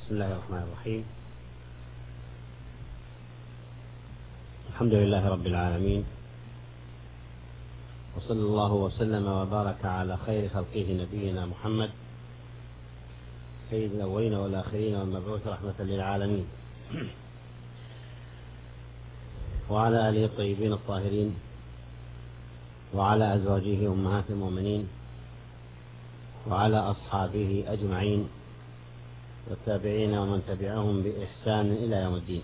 بسم الله الرحمن الرحيم. الحمد لله رب العالمين، وصلى الله وسلم وبارك على خير خلقه نبينا محمد سيد الأولين والآخرين والمبعوث رحمة للعالمين، وعلى آله الطيبين الطاهرين، وعلى أزواجه أمهات المؤمنين، وعلى أصحابه أجمعين، والتابعين ومن تبعهم بإحسان إلى يوم الدين.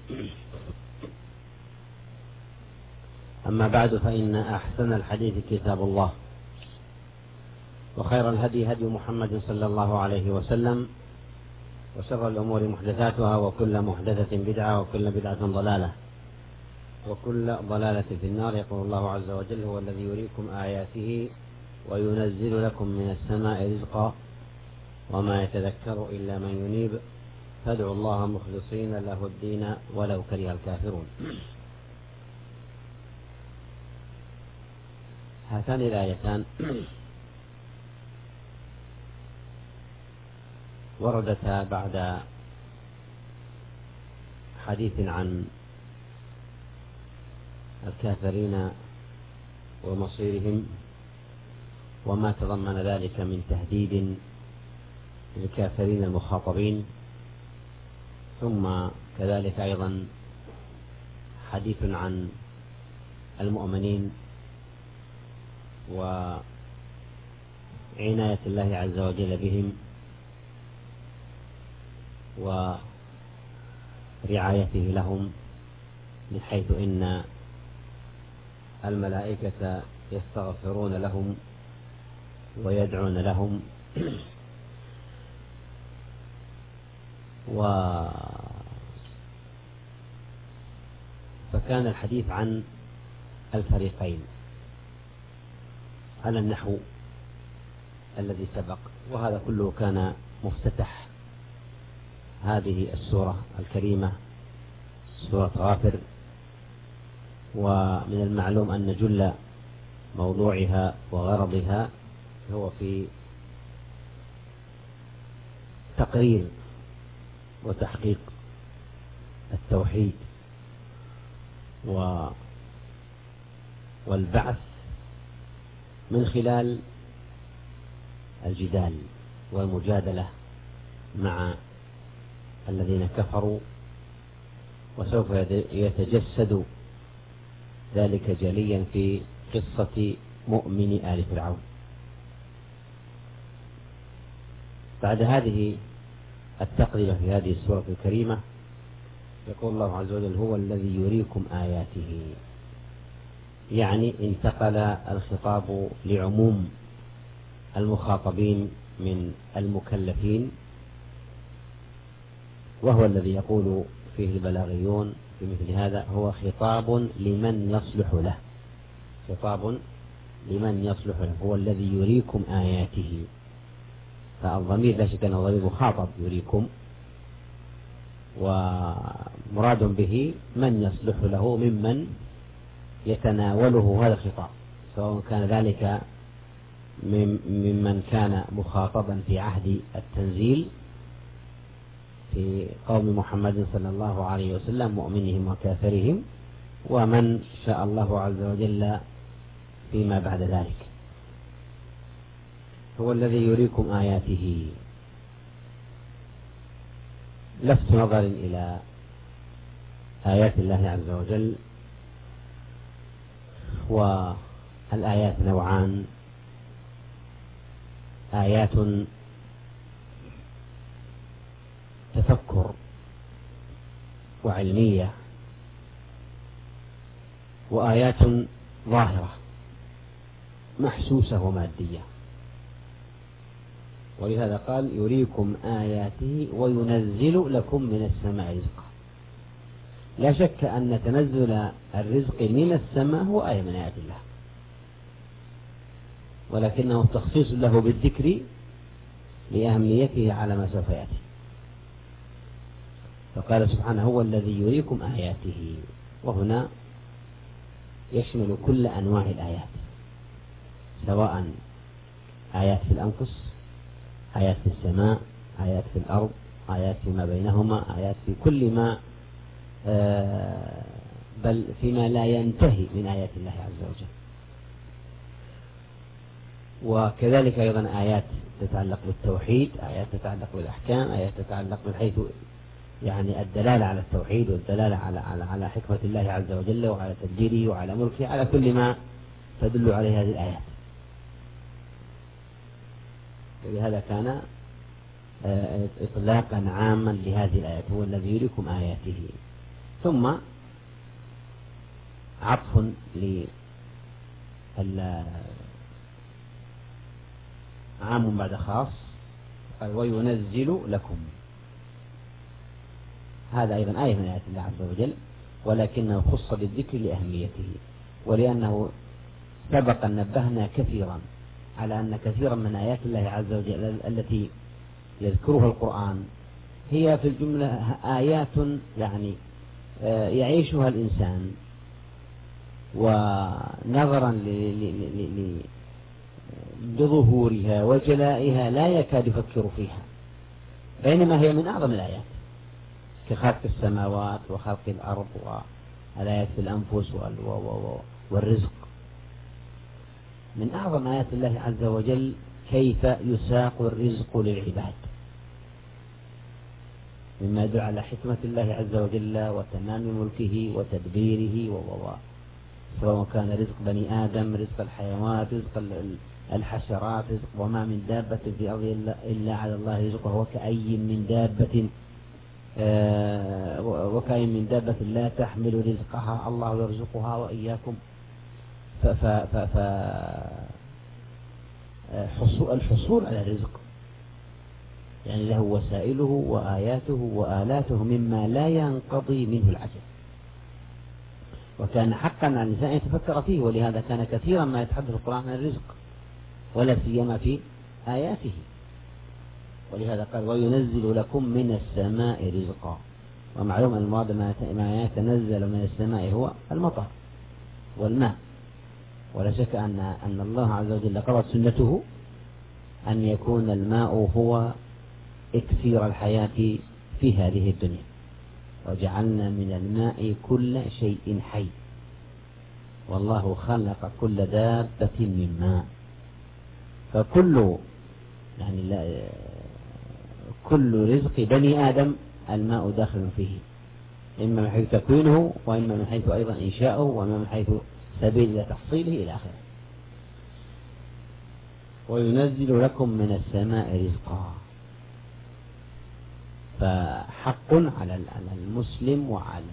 أما بعد، فإن أحسن الحديث كتاب الله، وخير الهدي هدي محمد صلى الله عليه وسلم، وشر الأمور محدثاتها، وكل محدثة بدعة، وكل بدعة ضلالة، وكل ضلالة في النار. يقول الله عز وجل: هو الذي يريكم آياته وينزل لكم من السماء رزقا وما يتذكر إلا من ينيب فادعوا الله مخلصين له الدين ولو كره الكافرون. هاتان الآيتان وردتا بعد حديث عن الكافرين ومصيرهم، وما تضمن ذلك من تهديد للكافرين المخاطبين، ثم كذلك أيضا حديث عن المؤمنين وعناية الله عز وجل بهم ورعايته لهم، من حيث إن الملائكة يستغفرون لهم ويدعون لهم، فكان الحديث عن الفريقين على النحو الذي سبق، وهذا كله كان مفتتح هذه السورة الكريمة، سورة غافر. ومن المعلوم أن جل موضوعها وغرضها هو في تقرير وتحقيق التوحيد والبعث من خلال الجدال والمجادلة مع الذين كفروا، وسوف يتجسد ذلك جليا في قصة مؤمن آل فرعون. بعد هذه التقرير في هذه السورة الكريمة يقول الله عز وجل: هو الذي يريكم آياته، يعني انتقل الخطاب لعموم المخاطبين من المكلفين، وهو الذي يقول فيه البلاغيون في مثل هذا: هو خطاب لمن يصلح له، خطاب لمن يصلح له، هو الذي يريكم آياته. فالضمير لا شك أنه ضمير مخاطب يريكم، ومراد به من يصلح له ممن يتناوله هذا الخطاب، سواء كان ذلك ممن كان مخاطبا في عهد التنزيل في قوم محمد صلى الله عليه وسلم، مؤمنهم وكافرهم، ومن شاء الله عز وجل فيما بعد ذلك. هو الذي يريكم آياته، لفت نظر إلى آيات الله عز وجل، والآيات نوعان: آيات تفكر وعلمية، وآيات ظاهرة محسوسة ومادية. ولهذا قال: يريكم آياته وينزل لكم من السماء رزقا. لا شك أن تنزل الرزق من السماء هو آية من آيات الله، ولكنه تخصيص له بالذكر لأهميته على ما سوف يأتي. فقال سبحانه: هو الذي يريكم آياته، وهنا يشمل كل أنواع الآيات، سواء آيات في الأنفس، آيات في السماء، آيات في الأرض، آيات فيما بينهما، آيات في كل ما بل فيما لا ينتهي من آيات الله عز وجل. وكذلك أيضا آيات تتعلق بالتوحيد، آيات تتعلق بالأحكام، آيات تتعلق من حيث يعني الدلالة على التوحيد والدلالة على حكمة الله عز وجل وعلى تدبيره وعلى ملكه، على كل ما تدل عليه هذه الآيات. ولهذا كان إطلاقا عاما لهذه الآيات، هو الذي يريكم آياته. ثم عطف عام بعد خاص، قال وينزل لكم. هذا أيضا آية من آيات الله عز وجل، ولكنه خص بالذكر لأهميته، ولأنه سبق أن نبهنا كثيرا على أن كثيرا من آيات الله عز وجل التي يذكرها القرآن هي في الجملة آيات يعني يعيشها الإنسان، ونظرا لظهورها وجلائها لا يكاد يفكر فيها، بينما هي من أعظم الآيات كخلق السماوات وخلق الأرض والآيات في الأنفس والرزق. من أعظم آيات الله عز وجل كيف يساق الرزق للعباد، مما يدل على حكمة الله عز وجل وتمام ملكه وتدبيره، سواء كان رزق بني آدم، رزق الحيوانات، رزق الحشرات، رزق وما من دابة في الأرض إلا على الله رزقها، وكأي من دابة لا تحمل رزقها الله يرزقها وإياكم. الحصول على الرزق يعني له وسائله وآياته وآلاته مما لا ينقضي منه العجل، وكان حقا على الإنسان يتفكر فيه. ولهذا كان كثيرا ما يتحدث القرآن عن الرزق، ولا سيما في آياته. ولهذا قال وينزل لكم من السماء رزقا. ومعلوم أن المراد ما يتنزل من السماء هو المطر والماء، ولا شك أن الله عز وجل قضت سنته أن يكون الماء هو إكسير الحياة في هذه الدنيا، وجعلنا من الماء كل شيء حي، والله خلق كل دابة من ماء. فكل كل رزق بني آدم الماء داخل فيه، إما من حيث تكوينه، وإما من حيث أيضا إنشاؤه، وإما من حيث سبيل إلى تحصيله إلى آخره. وينزل لكم من السماء رزقا. فحق على المسلم وعلى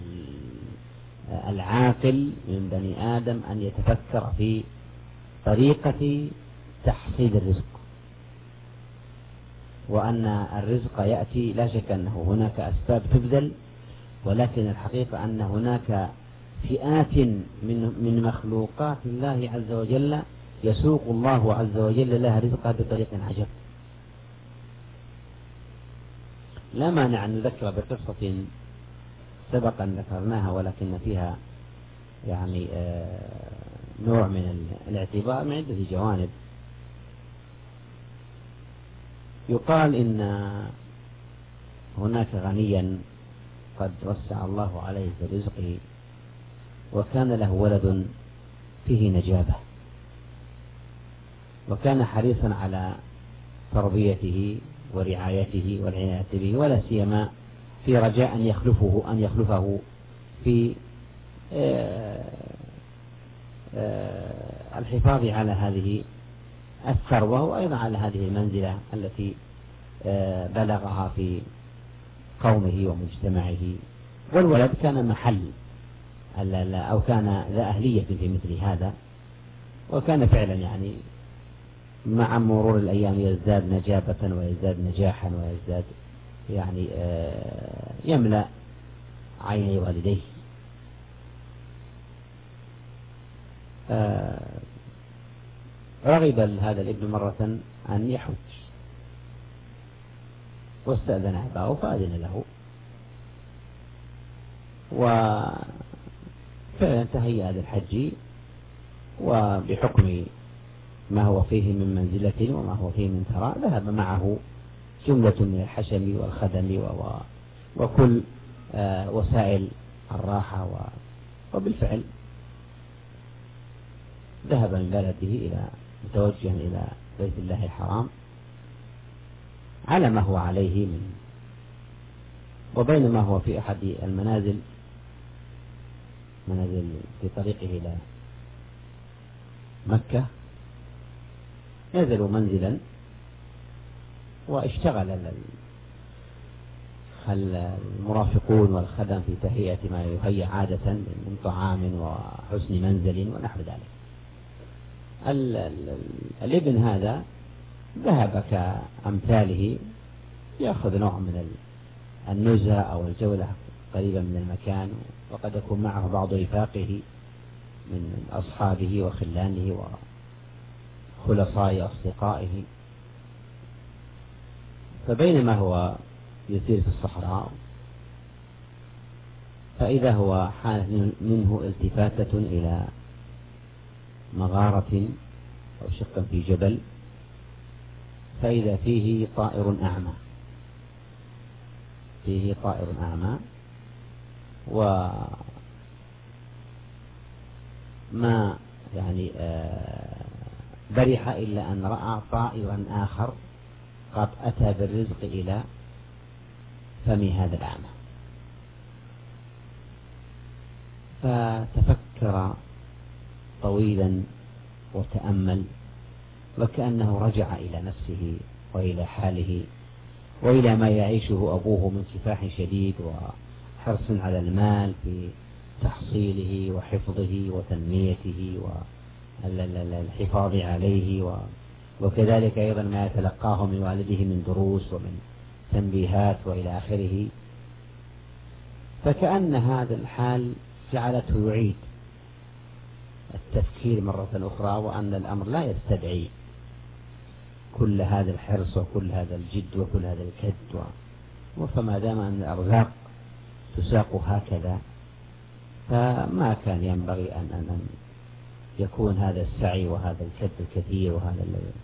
العاقل من بني آدم أن يتفكر في طريقة تحصيل الرزق، وأن الرزق يأتي لا شك أنه هناك أسباب تبذل، ولكن الحقيقة أن هناك فئات من مخلوقات الله عز وجل يسوق الله عز وجل لها رزقها بطريق عجب. لا مانع أن نذكر بقصة سبقا ذكرناها، ولكن فيها يعني نوع من الاعتبار من عدة جوانب. يقال إن هناك غنيا قد وسع الله عليه في رزقه، وكان له ولد فيه نجابة، وكان حريصا على تربيته ورعايته والعناية به، ولا سيما في رجاء أن يخلفه في الحفاظ على هذه الثروة، وأيضا على هذه المنزلة التي بلغها في قومه ومجتمعه. والولد كان محل أو كان ذا أهلية في مثل هذا، وكان فعلا يعني مع مرور الأيام يزداد نجابة ويزداد نجاحا ويزداد يعني يملأ عيني والديه. رغب هذا الابن مرة أن يحج، واستأذن أباه فأذن له، وفعلا تهيأ للحج، وبحكم ما هو فيه من منزلة وما هو فيه من ثراء ذهب معه جملة من الحشم والخدم وكل وسائل الراحة. وبالفعل ذهب من بلده إلى متوجها إلى بيت الله الحرام على ما هو عليه وبينما هو في أحد المنازل في طريقه إلى مكة نزلوا منزلا واشتغل المرافقون والخدم في تهيئة ما يهيأ عادة من طعام وحسن منزل ونحو ذلك. الابن هذا ذهب كأمثاله يأخذ نوع من النزهة أو الجولة قريبا من المكان، وقد يكون معه بعض رفاقه من أصحابه وخلانه وخلصاء أصدقائه. فبينما هو يسير في الصحراء فإذا هو حانت منه التفاتة إلى مغارة أو شق في جبل، فإذا فيه طائر أعمى، وما يعني برح إلا أن رأى طائرا آخر قد أتى بالرزق إلى فم هذا الأعمى، فتفكر طويلا وتأمل، وكأنه رجع إلى نفسه وإلى حاله وإلى ما يعيشه أبوه من كفاح شديد وحرص على المال في تحصيله وحفظه وتنميته والحفاظ عليه، وكذلك أيضا ما يتلقاه من والده من دروس ومن تنبيهات وإلى آخره. فكأن هذا الحال جعلته يعيد التفكير مرة أخرى، وأن الأمر لا يستدعي كل هذا الحرص وكل هذا الجد وكل هذا الكد، فما دام أن الأرزاق تساق هكذا فما كان ينبغي أن يكون هذا السعي وهذا الكد الكثير وهذا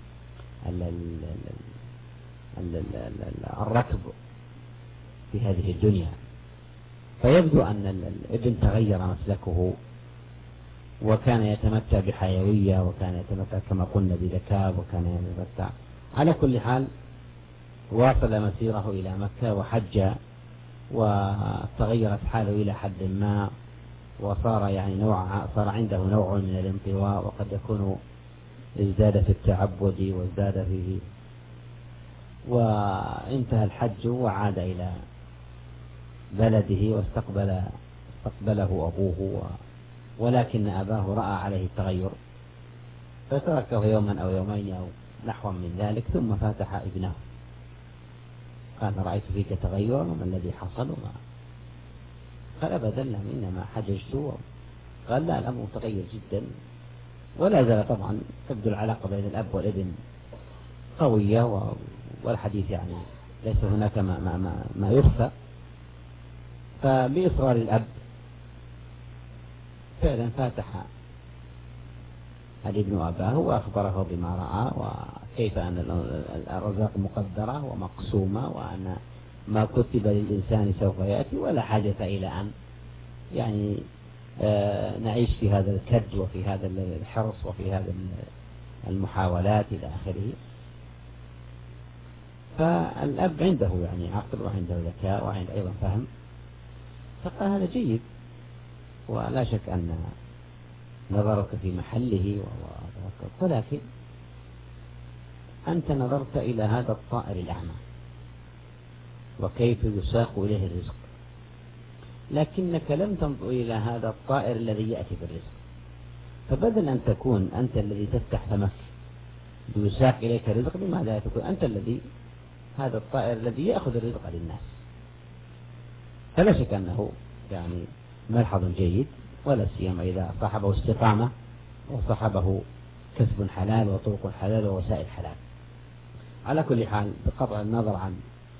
الركض في هذه الدنيا. فيبدو أن الابن تغير مسلكه، وكان يتمتع بحيوية، وكان يتمتع كما قلنا بذكاء، وكان يتمتع. على كل حال واصل مسيره إلى مكة وحج، وتغيرت حاله إلى حد ما، وصار يعني صار عنده نوع من الانطواء، وقد يكون ازداد في التعبد وازداد فيه. وانتهى الحج وعاد إلى بلده واستقبله أبوه، ولكن أباه رأى عليه التغير فتركه يوما أو يومين أو نحو من ذلك، ثم فاتح ابنه قال: رأيت فيك تغيرا، وما الذي حصل؟ قال: أبدا، إنما حججت. قال: لا، الأمر متغير جدا. ولا زال طبعا تبدو العلاقة بين الأب والابن قوية، والحديث يعني ليس هناك ما يخفى. فبإصرار الأب فعلا فاتح الابن أباه وأخبره بما رأى، وكيف أن الأرزاق مقدرة ومقسومة، وأن ما كتب للإنسان سوف يأتي، ولا حاجة إلى أن يعني نعيش في هذا الكد وفي هذا الحرص وفي هذا المحاولات إلى آخره. فالأب عنده يعني عقل، وعنده ذكاء، وعنده أيضا فهم، فقال: هذا جيد، ولا شك أن نظرك في محله، ولكن أنت نظرت إلى هذا الطائر الأعمى وكيف يساق إليه الرزق، لكنك لم تنظر إلى هذا الطائر الذي يأتي بالرزق. فبدل أن تكون أنت الذي تفتح فمك ليساق إليك الرزق، لماذا تكون أنت هذا الطائر الذي يأخذ الرزق للناس؟ فلا شك أنه يعني ملحظ جيد، ولا سيما إذا صاحبه استقامة وصاحبه كسب حلال وطرق حلال ووسائل حلال. على كل حال، بقطع النظر عن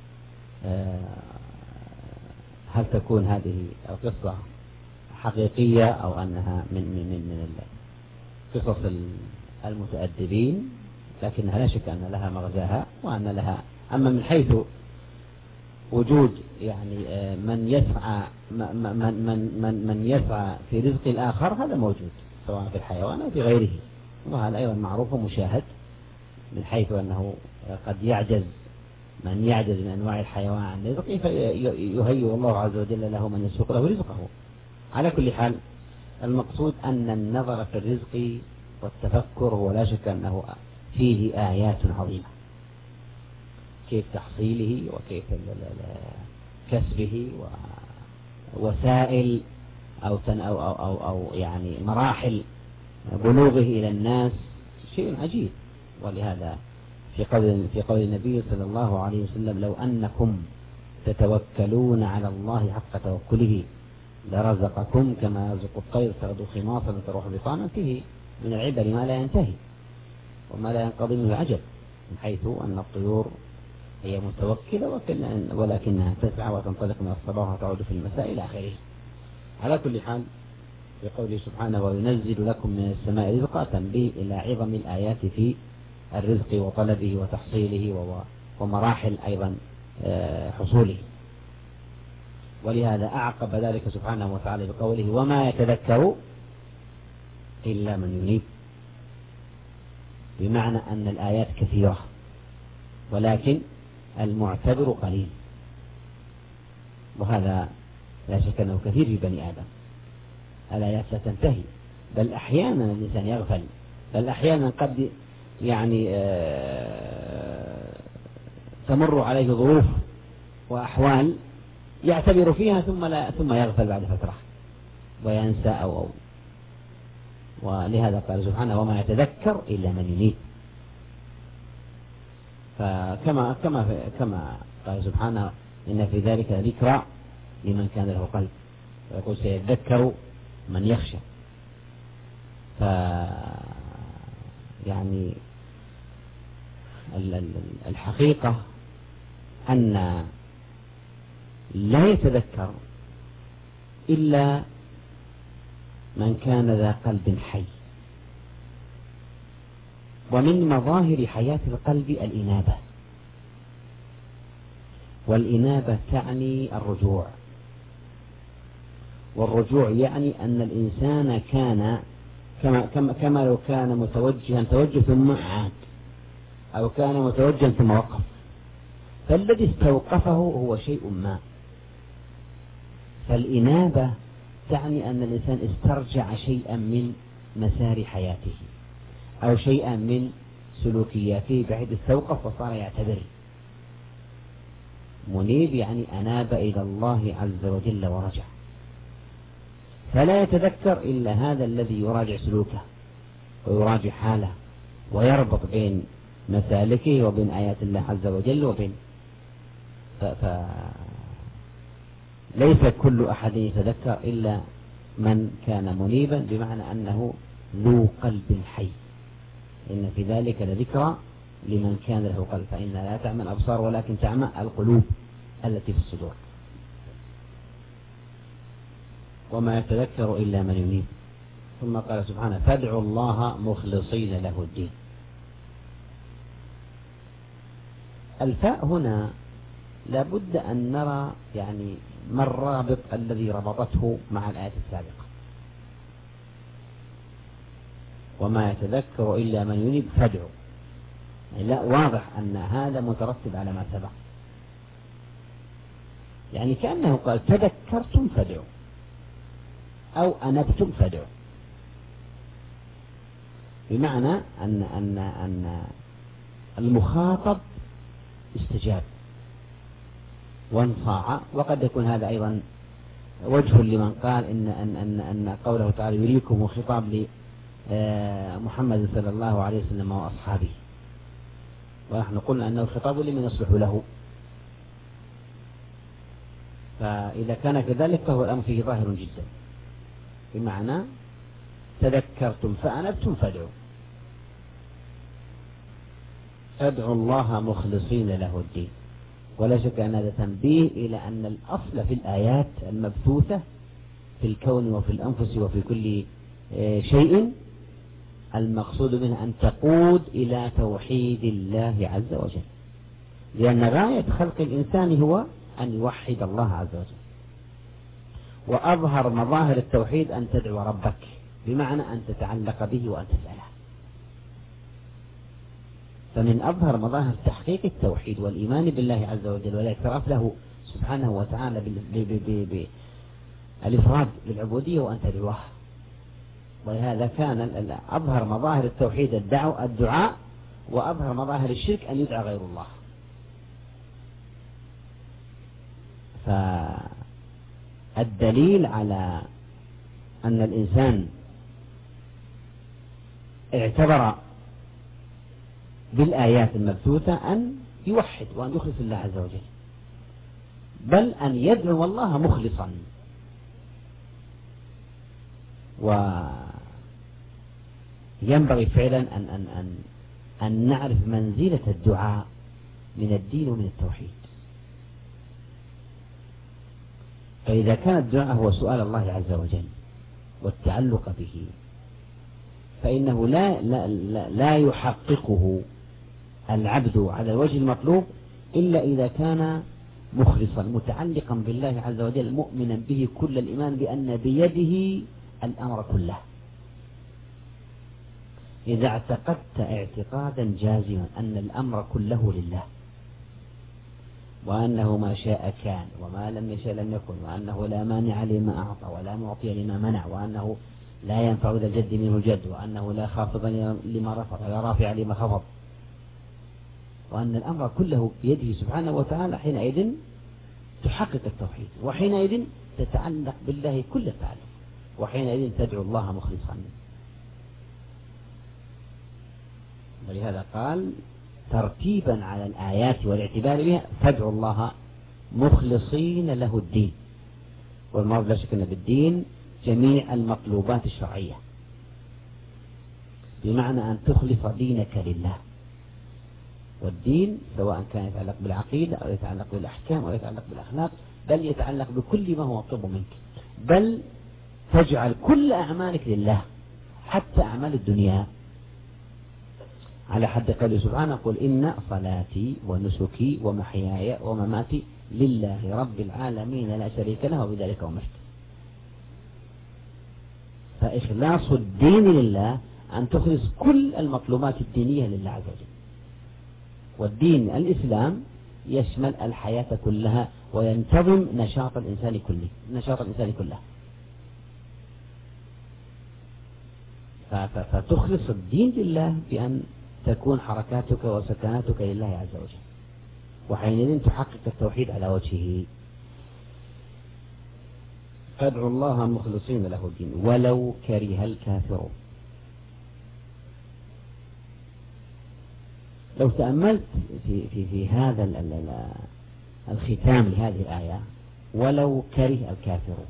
هل تكون هذه القصة حقيقية أو أنها من قصص المتأدبين، لكنها لا شك أن لها مغزاها، وأن لها أما من حيث وجود يعني من يسعى من يسعى في رزق الآخر، هذا موجود سواء في الحيوان أو في غيره، وهذا أيضا معروف ومشاهد، من حيث أنه قد يعجز من يعجز من أنواع الحيوان عن رزقه فيهيئ الله عز وجل له من يسوق له رزقه. على كل حال المقصود أن النظر في الرزق والتفكر هو لا شك أنه فيه آيات عظيمة، كيف تحصيله وكيف كسبه ووسائل أو يعني مراحل بلوغه إلى الناس، شيء عجيب. ولهذا في قول النبي صلى الله عليه وسلم: لو أنكم تتوكلون على الله حق توكله لرزقكم كما يرزق الطير تغدو خماصا وتروح بطانا. فيه من العبر ما لا ينتهي وما لا ينقضي منه عجب، من حيث أن الطيور هي متوكلة ولكنها تسعى وتنطلق من الصباح وتعود في المساء إلى آخره. على كل حال في قوله سبحانه: وينزل لكم من السماء رزقا، تنبيه إلى عظم الآيات في الرزق وطلبه وتحصيله ومراحل أيضا حصوله. ولهذا أعقب ذلك سبحانه وتعالى بقوله: وما يتذكر إلا من ينيب، بمعنى أن الآيات كثيرة ولكن المعتبر قليل، وهذا لا شك أنه كثير في بني آدم. الآيات لا تنتهي، بل أحيانا الإنسان يغفل، بل أحيانا قد يعني تمر عليه ظروف وأحوال يعتبر فيها ثم يغفل بعد فترة وينسى أو ولهذا قال سبحانه: وما يتذكر إلا من ينيب. فكما قال سبحانه: إن في ذلك ذكرى لمن كان له قلب، ويقول: سيذكر من يخشى. يعني الحقيقة أن لا يتذكر إلا من كان ذا قلب حي. ومن مظاهر حياة القلب الإنابة، والإنابة تعني الرجوع، والرجوع يعني أن الإنسان كان كما لو كان متوجها توجه ثم عاد، أو كان متوجها ثم وقف، فالذي استوقفه هو شيء ما. فالإنابة تعني أن الإنسان استرجع شيئا من مسار حياته أو شيئا من سلوكياته بحيث استوقف وصار يعتبر. منيب يعني أناب إلى الله عز وجل ورجع. فلا يتذكر إلا هذا الذي يراجع سلوكه ويراجع حاله ويربط بين مسالكه وبين آيات الله عز وجل وبين ليس كل أحد يتذكر إلا من كان منيبا، بمعنى أنه ذو قلب حي. إن في ذلك لذكرى لمن كان له قلب، فإنها لا تعمى الأبصار ولكن تعمى القلوب التي في الصدور. وما يتذكر إلا من ينيب. ثم قال سبحانه: فادعوا الله مخلصين له الدين. الفاء هنا لابد أن نرى يعني ما الرابط الذي ربطته مع الآية السابقة. وما يتذكر إلا من ينيب فادعوا، يعني لا، واضح أن هذا مترتب على ما سبق، يعني كأنه قال: تذكرتم فادعوا أو أنبتم فادعوا، بمعنى أن المخاطب استجاب وانصاع. وقد يكون هذا أيضا وجه لمن قال أن قوله تعالى يريكم خطاب لمحمد صلى الله عليه وسلم وأصحابه، ونحن قلنا أنه الخطاب لمن يصلح له. فإذا كان كذلك فهو الأمر فيه ظاهر جدا، بمعنى تذكرتم فأنبتم فادعوا. ادعوا الله مخلصين له الدين. ولا شك أن هذا تنبيه إلى أن الأصل في الآيات المبثوثة في الكون وفي الأنفس وفي كل شيء المقصود منها أن تقود إلى توحيد الله عز وجل، لأن غاية خلق الإنسان هو أن يوحد الله عز وجل. وأظهر مظاهر التوحيد أن تدعو ربك، بمعنى أن تتعلق به وأن تسأله. فمن أظهر مظاهر تحقيق التوحيد والإيمان بالله عز وجل والاعتراف له سبحانه وتعالى بالإفراد بالعبودية وأن تدعوه. ولهذا كان أظهر مظاهر التوحيد الدعاء، وأظهر مظاهر الشرك أن يدعى غير الله. فالدليل على أن الإنسان اعتبر بالآيات المبثوثة أن يوحد وأن يخلص الله عز وجل، بل أن يدعو الله مخلصا. وينبغي فعلا أن نعرف منزلة الدعاء من الدين ومن التوحيد. فإذا كان الدعاء هو سؤال الله عز وجل والتعلق به، فإنه لا يحققه العبد على الوجه المطلوب إلا إذا كان مخلصا متعلقا بالله عز وجل، مؤمنا به كل الإيمان بأن بيده الأمر كله. إذا اعتقدت اعتقادا جازما أن الأمر كله لله، وأنه ما شاء كان وما لم يشاء لم يكن، وأنه لا مانع لما أعطى ولا معطي لما منع، وأنه لا ينفع ذا الجد منه الجد، وأنه لا خافض لما رفع ولا رافع لما خفض، وأن الأمر كله بيده سبحانه وتعالى، حينئذ تحقق التوحيد، وحينئذ تتعلق بالله كل التعلق، وحينئذ تدعو الله مخلصا. ولهذا قال ترتيبا على الآيات والاعتبار بها فادعوا الله مخلصين له الدين. والمراد لا شك أن بالدين جميع المطلوبات الشرعية، بمعنى أن تخلص دينك لله. والدين سواء كان يتعلق بالعقيدة أو يتعلق بالأحكام أو يتعلق بالأخلاق، بل يتعلق بكل ما هو مطلوب منك، بل تجعل كل أعمالك لله حتى أعمال الدنيا، على حد قوله سبحانه قل إن صلاتي ونسكي ومحياي ومماتي لله رب العالمين لا شريك له وبذلك أمرت. فإخلاص الدين لله أن تخلص كل المطلوبات الدينية لله عز وجل. والدين الإسلام يشمل الحياة كلها وينتظم نشاط الإنسان كله. فتخلص الدين لله بأن تكون حركاتك وسكناتك لله عز وجل، وحينئذ تحقق التوحيد على وجهه. فادعوا الله مخلصين له الدين ولو كره الكافرون. لو تأملت في هذا الختام لهذه الآية، ولو كره الكافرون،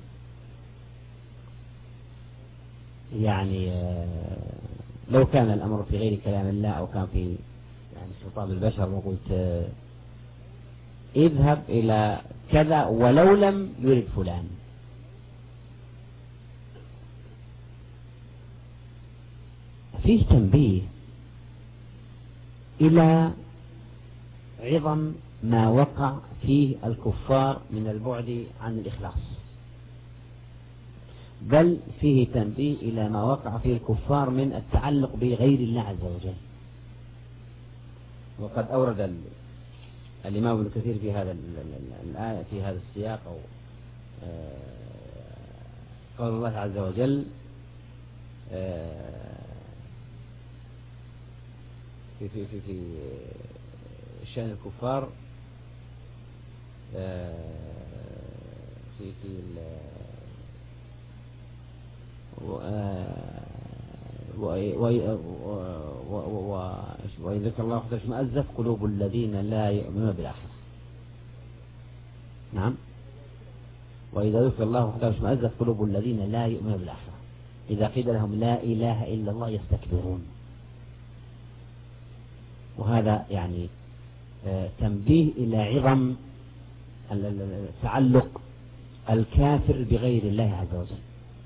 يعني لو كان الأمر في غير كلام الله أو كان في يعني خطاب البشر، وقلت اذهب إلى كذا ولو لم يرد فلان، فيه تنبيه إلى عظم ما وقع فيه الكفار من البعد عن الإخلاص، بل فيه تنبيه إلى ما وقع فيه الكفار من التعلق بغير الله عز وجل. وقد أورد الإمام ابن كثير في هذا الآية في هذا السياق أو قول الله عز وجل في شأن الكفار في وإن ذكر الله وحده اشمأزت قلوب الذين لا يؤمنون بالآخرة. نعم، وإذا ذكر الله وحده اشمأزت قلوب الذين لا يؤمنون بالآخرة إذا قيل لهم لا إله إلا الله يستكبرون. وهذا يعني تنبيه إلى عظم تعلق الكافر بغير الله عز وجل،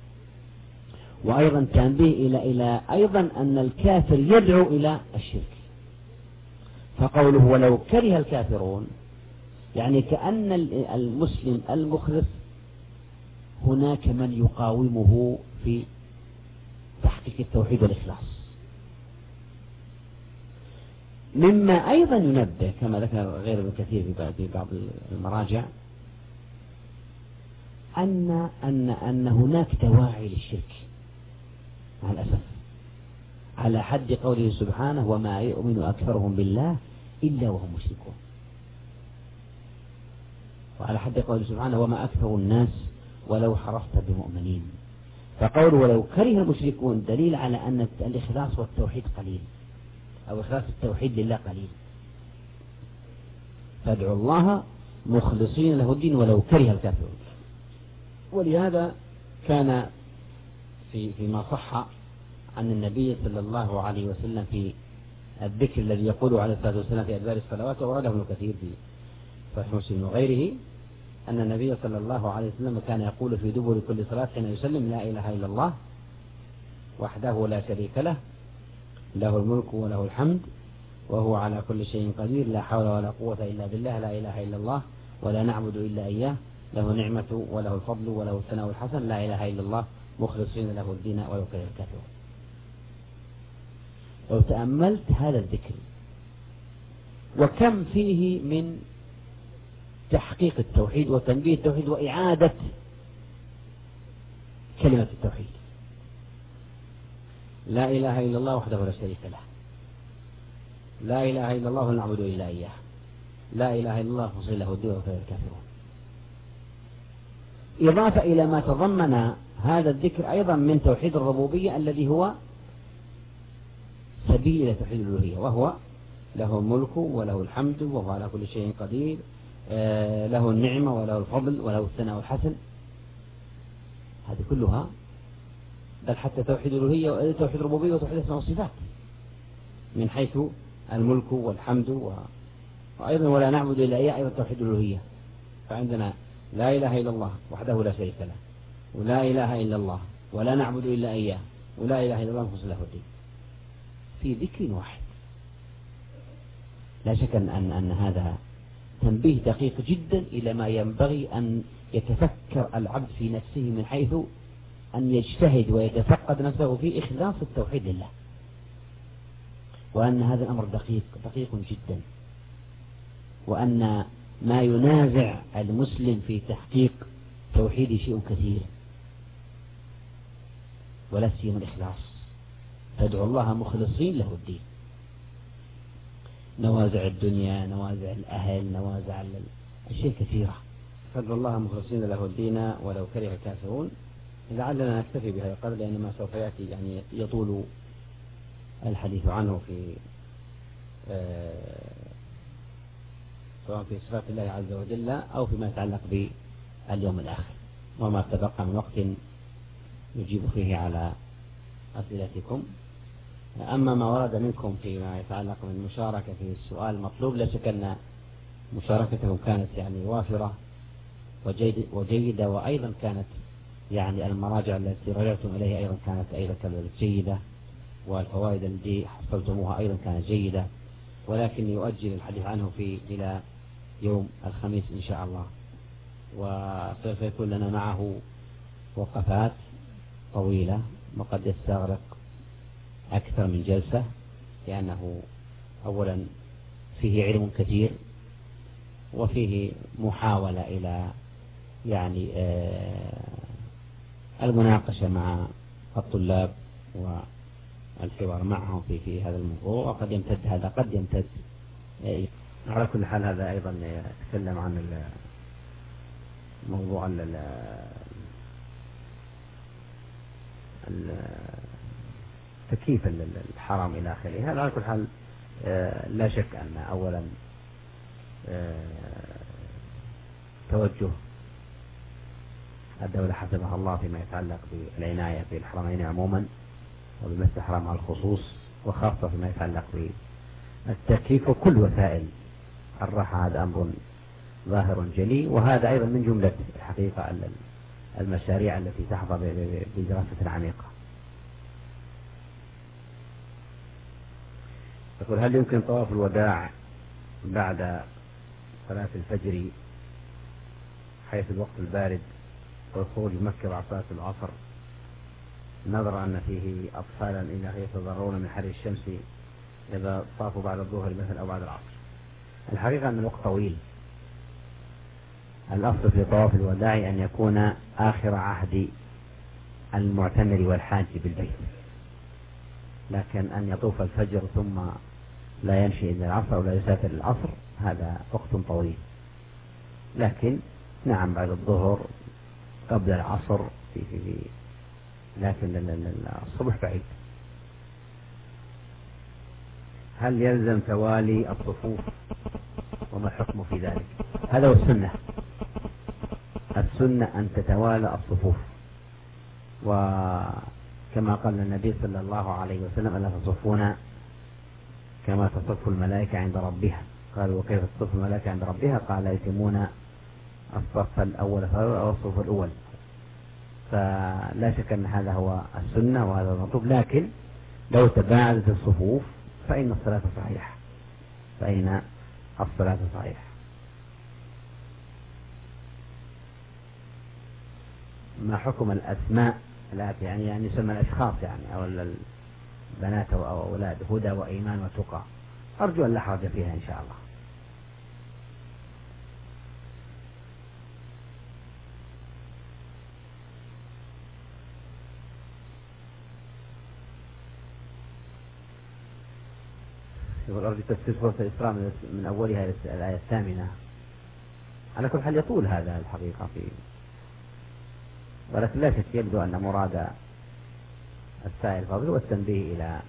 وأيضا تنبيه إلى أيضا أن الكافر يدعو إلى الشرك، فقوله ولو كره الكافرون يعني كأن المسلم المخلص هناك من يقاومه في تحقيق التوحيد والإخلاص. مما أيضا ينبه كما ذكر غير ابن كثير في بعض المراجع أن هناك دواعي للشرك مع الأسف، على حد قوله سبحانه وما يؤمن أكثرهم بالله إلا وهم مشركون، وعلى حد قوله سبحانه وما أكثر الناس ولو حرصت بمؤمنين. فقوله ولو كره المشركون دليل على أن الإخلاص والتوحيد قليل، أو إخلاص التوحيد لله قليل. فادعوا الله مخلصين له الدين ولو كره الكافرون. ولهذا كان فيما صح عن النبي صلى الله عليه وسلم في الذكر الذي يقوله عليه الصلاة والسلام في أدبار الصلوات، وورده ابن كثير في صحيح مسلم وغيره، أن النبي صلى الله عليه وسلم كان يقول في دبر كل صلاة حين يسلم لا إله إلا الله وحده لا شريك له له الملك وله الحمد وهو على كل شيء قدير لا حول ولا قوة إلا بالله لا إله إلا الله ولا نعبد إلا إياه له النعمة وله الفضل وله الثناء الحسن لا إله إلا الله مخلصين له الدين ولو كره الكافرون. لو تأملت هذا الذكر وكم فيه من تحقيق التوحيد وتنبيه التوحيد وإعادة كلمة التوحيد، لا إله إلا الله وحده لا شريك له لا إله إلا الله نعبد إلا إياه لا إله إلا الله مخلصين له الدين ولو كره الكافرون. إضافة إلى ما تضمن هذا الذكر أيضا من توحيد الربوبية الذي هو سبيل إلى توحيد الألوهية، وهو له الملك وله الحمد وهو على كل شيء قدير له النعمة وله الفضل وله الثناء الحسن. هذه كلها بل حتى توحيد الألوهية وتوحيد الربوبية وتوحيد الأسماء والصفات من حيث الملك والحمد وأيضا ولا نعبد إلا إياه أيضا توحيد الألوهية. فعندنا لا إله إلا الله وحده لا شريك له ولا إله إلا الله ولا نعبد إلا إياه ولا إله إلا الله مخلصين له الدين في ذكر واحد. لا شك أن هذا تنبيه دقيق جدا إلى ما ينبغي أن يتفكر العبد في نفسه من حيث أن يجتهد ويتفقد نفسه في إخلاص التوحيد لله، وأن هذا الأمر دقيق جدا، وأن ما ينازع المسلم في تحقيق توحيد شيء كثير ولا سيما الإخلاص. فادعوا الله مخلصين له الدين. نوازع الدنيا نوازع الأهل نوازع الأشياء كثيرة. فادعوا الله مخلصين له الدين ولو كره الكافرون. لعلنا نكتفي بهذا القدر لأن ما سوف يأتي يعني يطول الحديث عنه في سواء في صفات الله عز وجل أو فيما يتعلق باليوم الآخر، وما تبقى من وقت نجيب فيه على أسئلتكم. أما ما ورد منكم فيما يتعلق من مشاركة في السؤال المطلوب، لا شك أن مشاركتكم كانت يعني وافرة وجيدة، وأيضا كانت يعني المراجع التي رجعتم إليها أيضا كانت كذلك جيدة، والفوائد التي حصلتموها أيضا كانت جيدة، ولكن يؤجل الحديث عنه إلى يوم الخميس إن شاء الله، وسوف يكون لنا معه وقفات طويلة وقد يستغرق أكثر من جلسة، لأنه أولا فيه علم كثير وفيه محاولة إلى يعني المناقشة مع الطلاب والحوار معهم في هذا الموضوع، وقد يمتد هذا قد يمتد. على كل حال هذا أيضا يتكلم عن الموضوع تكييف الحرام إلى آخره. هذا على كل حال لا شك أن أولا توجه الدولة حسبها الله فيما يتعلق بالعناية بالحرمين عموما وبمسح الحرام على الخصوص، وخاصة فيما يتعلق بالتكييف وكل وسائل الراحة، هذا أمر ظاهر جلي، وهذا أيضا من جملة الحقيقة المشاريع التي تحظى بدراسة عميقة. يقول: هل يمكن طواف الوداع بعد صلاة الفجر حيث الوقت البارد والخروج من مكة بعد صلاة العصر، نظرا أن فيه أطفالا إلى يتضررون من حر الشمس إذا طافوا بعد الظهر مثلا أو بعد العصر؟ الحقيقة أن الوقت طويل. الأصل في طواف الوداع أن يكون آخر عهد المعتمر والحاج بالبيت، لكن أن يطوف الفجر ثم لا يمشي إلى العصر أو لا يسافر العصر هذا وقت طويل. لكن نعم بعد الظهر قبل العصر في لكن الصبح بعيد. هل يلزم توالي الصفوف وما الحكم في ذلك؟ هذا هو السنة. السنة أن تتوالى الصفوف، وكما قال النبي صلى الله عليه وسلم: ألا تصفون كما تصف الملائكة عند ربها. قالوا: وكيف تصف الملائكة عند ربها؟ قال: يتمون الصف الأول أو الصف الأول. فلا شك أن هذا هو السنة وهذا المطلوب، لكن لو تباعدت الصفوف فإن الصلاة صحيحة. ما حكم الأسماء التي يعني يسمى الأشخاص أو البنات أو أولاد هدى وإيمان وتقى؟ أرجو أن لا حرج فيها إن شاء الله. يقول: أرجو تفسير سورة الإسراء من أولها إلى الآية 8. على كل حال يطول هذا الحقيقة ولكن لا شك يبدو أن مراد السائل الفاضل هو التنبيه إلى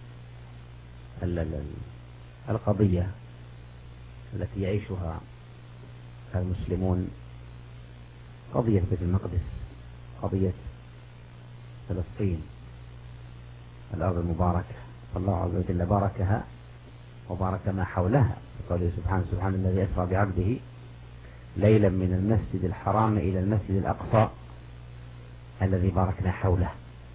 القضية التي يعيشها المسلمون، قضية بيت المقدس، قضية فلسطين، الأرض المباركة. فالله عز وجل باركها وبارك ما حولها، قوله سبحانه: سبحان الذي أسرى بعبده ليلا من المسجد الحرام إلى المسجد الأقصى الذي باركنا حوله.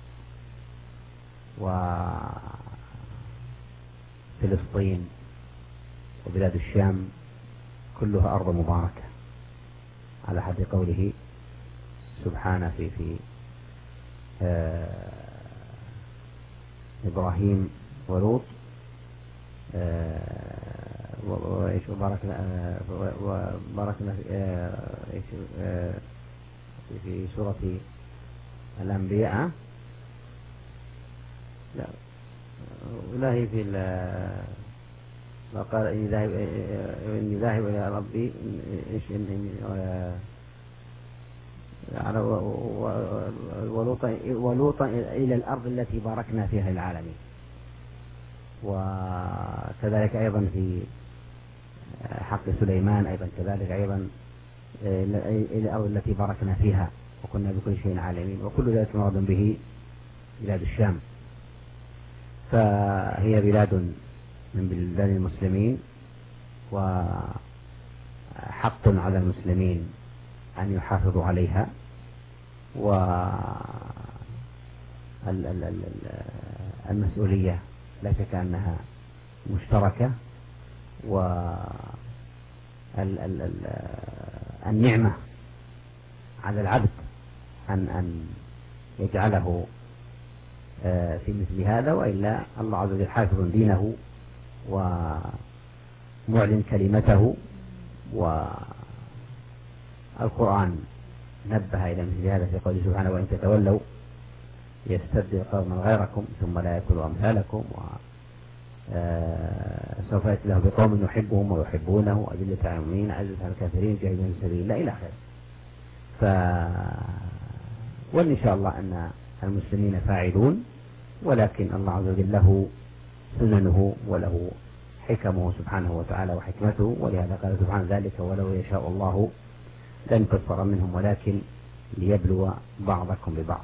وفلسطين وبلاد الشام كلها أرض مباركة على حد قوله سبحانه في إبراهيم ولوط وباركنا في سورة الأنبياء. لا هي في وقال: إني ذاهب إلى ربي ولوطا إلى الأرض التي باركنا فيها للعالمين. وكذلك أيضا في حق سليمان أيضا كذلك أيضا إلى الأرض التي باركنا فيها وكنا بكل شيء عالمين. وكل ذلك مراد به بلاد الشام، فهي بلاد من بلدان المسلمين، وحق على المسلمين أن يحافظوا عليها. والمسؤولية لا شك أنها مشتركة، والنعمة على العبد أن يجعله في مثل هذا، وإلا الله عز وجل حافظ دينه ومعلن كلمته. والقرآن نبه إلى مثل هذا في قوله سبحانه: وإن تتولوا يستبدل قوما غيركم ثم لا يكونوا أمثالكم سوف يأتي له بقوم يحبهم ويحبونه أذلة على المؤمنين أعزة على الكافرين جاهدين في سبيل الله إلى آخره. وإن شاء الله أن المسلمين فاعلون، ولكن الله عز وجل له سننه وله حكمه سبحانه وتعالى وحكمته. ولهذا قال سبحانه: ذلك ولو يشاء الله لانتصر منهم ولكن ليبلو بعضكم ببعض.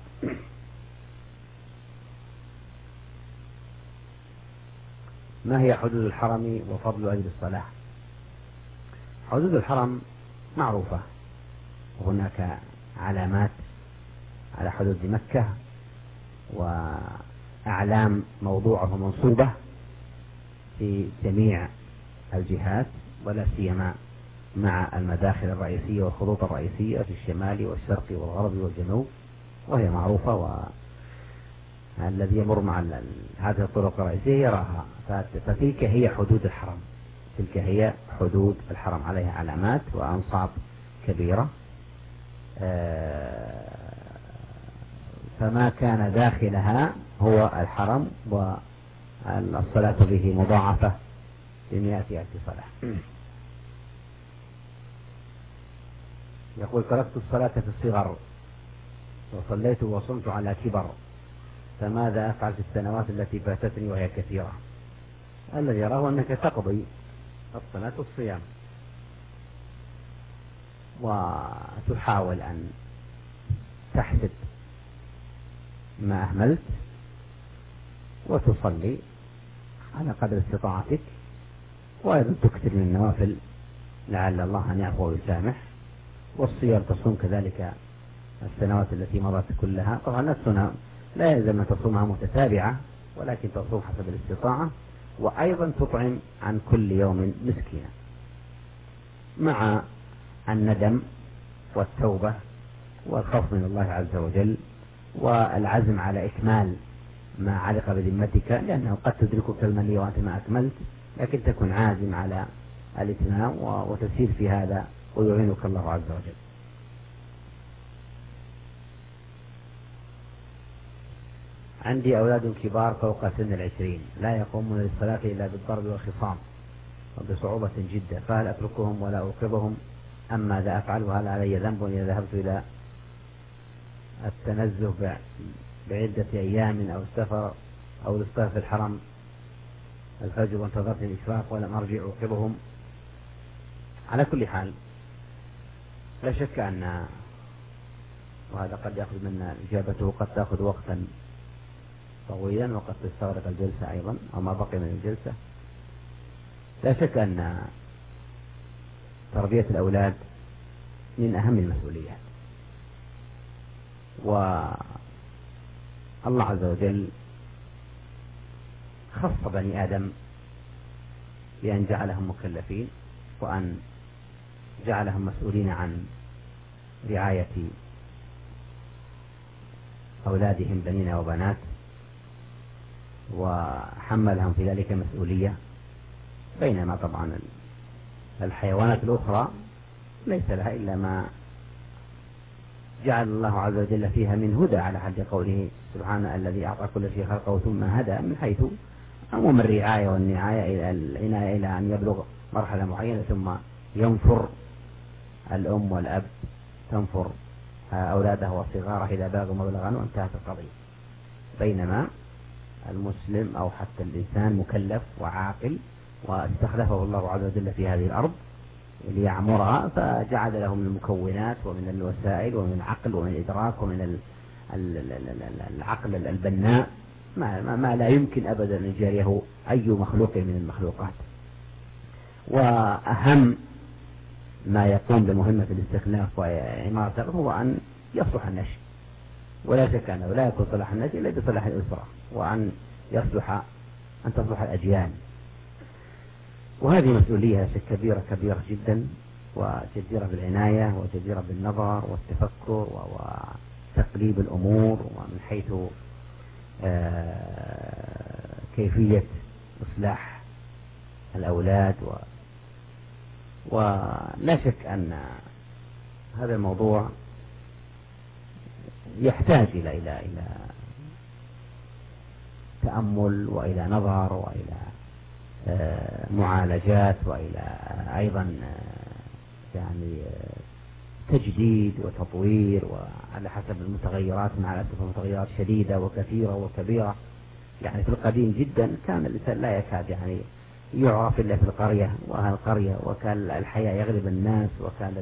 ما هي حدود الحرم وفضل أجل الصلاة؟ حدود الحرم معروفة، وهناك علامات على حدود مكة وأعلام موضوعة ومنصوبة، في جميع الجهات، ولا سيما مع المداخل الرئيسية والخطوط الرئيسية في الشمال والشرق والغرب والجنوب، وهي معروفة، والذي يمر مع هذه الطرق الرئيسية يراها. فتلك هي حدود الحرم، تلك هي حدود الحرم، عليها علامات وأنصاب كبيرة. فما كان داخلها هو الحرم، والصلاة به مضاعفة ب100 ألف صلاة. يقول: تركت الصلاة في الصغر وصليت وصمت على كبر، فماذا أفعل في السنوات التي فاتتني وهي كثيرة؟ الذي يراه أنك تقضي الصلاة والصيام، وتحاول أن تحسب ما أهملت وتصلي على قدر استطاعتك، وأيضا تكثر من النوافل لعل الله أن يعفو ويسامح. والصيام تصوم كذلك السنوات التي مضت كلها. طبعا السنة لا يلزم أن تصومها متتابعة، ولكن تصوم حسب الاستطاعة، وأيضا تطعم عن كل يوم مسكينا، مع الندم والتوبة والخوف من الله عز وجل، والعزم على إكمال ما علق بذمتك، لأنه قد تدركك المنية وأنت ما أكملت، لكن تكون عازم على الإتمام وتسير في هذا، ويعينك الله عز وجل. عندي أولاد كبار فوق سن 20 لا يقومون للصلاة إلا بالضرب والخصام وبصعوبة جدا، فهل أتركهم ولا أوقظهم أم ماذا أفعل؟ وهل علي ذنب إذا ذهبت إلى التنزه بعدة أيام أو السفر أو الإفطار في الحرم الفجر وانتظرت الإشراق ولم أرجع أوقظهم؟ على كل حال لا شك أن، وهذا قد يأخذ منا إجابته، قد تأخذ وقتا طويلا وقد تستغرق الجلسة أيضا أو ما بقي من الجلسة. لا شك أن تربية الأولاد من أهم المسؤوليات، والله عز وجل خص بني آدم بأن جعلهم مكلفين، وأن جعلهم مسؤولين عن رعاية أولادهم بنين وبنات، وحملهم في ذلك مسؤولية، بينما طبعا الحيوانات الأخرى ليس لها إلا ما جعل الله عز وجل فيها من هدى، على حد قوله سبحانه: الذي أعطى كل شيء خلقه ثم هدى، من حيث عموم الرعاية والنعاية إلى العناية إلى أن يبلغ مرحلة معينة، ثم ينفر الأم والأب، تنفر أولاده وصغاره إذا بلغوا مبلغا وانتهت القضية. بينما المسلم أو حتى الإنسان مكلف وعاقل، واستخلفه الله عز وجل في هذه الأرض ليعمرها، فجعل له من المكونات ومن الوسائل ومن العقل ومن الإدراك ومن العقل البناء ما لا يمكن أبدا أن يجاريه أي مخلوق من المخلوقات. وأهم ما يقوم بمهمة الاستخلاف وعمارة الأرض هو أن يصلح النشء، ولا شك أنه لا يكون صلاح النشء إلا بصلاح الأسرة، وأن تصلح الأجيال. وهذه مسؤولية كبيرة جدا، وجديرة بالعناية وجديرة بالنظر والتفكر وتقليب الأمور، ومن حيث كيفية إصلاح الأولاد ولا شك أن هذا الموضوع يحتاج إلى تأمل وإلى نظر وإلى معالجات، وإلى أيضا يعني تجديد وتطوير، وعلى حسب المتغيرات، مع الأسف المتغيرات شديدة وكثيرة وكبيرة. يعني في القديم جدا كان الإنسان لا يكاد يعني يعرف إلا في القرية وأهل القرية، وكان الحياء يغلب الناس، وكان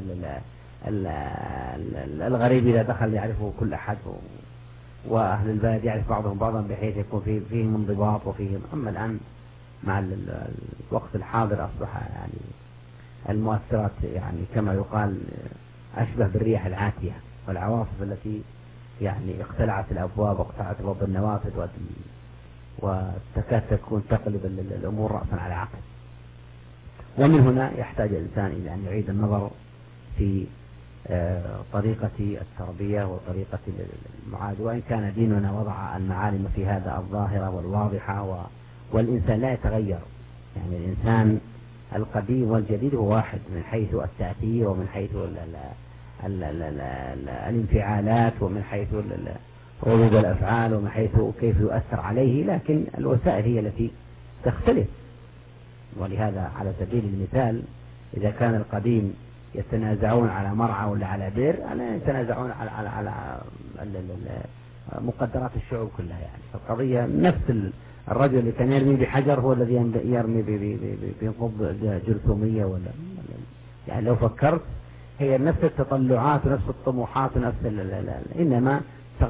الغريب إذا دخل يعرفه كل أحد، وأهل البلد يعرف بعضهم بعضا، بحيث يكون فيهم انضباط وفيهم. أما الآن مع الوقت الحاضر أصبح يعني المؤثرات يعني كما يقال أشبه بالرياح العاتية والعواصف التي يعني اقتلعت الأبواب واقتلعت أبواب النوافذ وتكاد تكون تقلب الأمور رأسا على عقب. ومن هنا يحتاج الإنسان إلى أن يعيد النظر في طريقة التربية وطريقة المعاد. وإن كان ديننا وضع المعالم في هذا الظاهرة والواضحة، والإنسان لا يتغير، يعني الإنسان القديم والجديد هو واحد من حيث التأثير ومن حيث الانفعالات ومن حيث ردود الأفعال ومن حيث كيف يؤثر عليه، لكن الوسائل هي التي تختلف. ولهذا على سبيل المثال إذا كان القديم يتنازعون على مرعى ولا على بئر، ألا يتنازعون على مقدرات الشعوب كلها. يعني فالقضية نفس الرجل اللي كان يرمي بحجر هو الذي يرمي بنقب جرثومية ولا يعني لو فكرت هي نفس التطلعات ونفس الطموحات ونفس إنما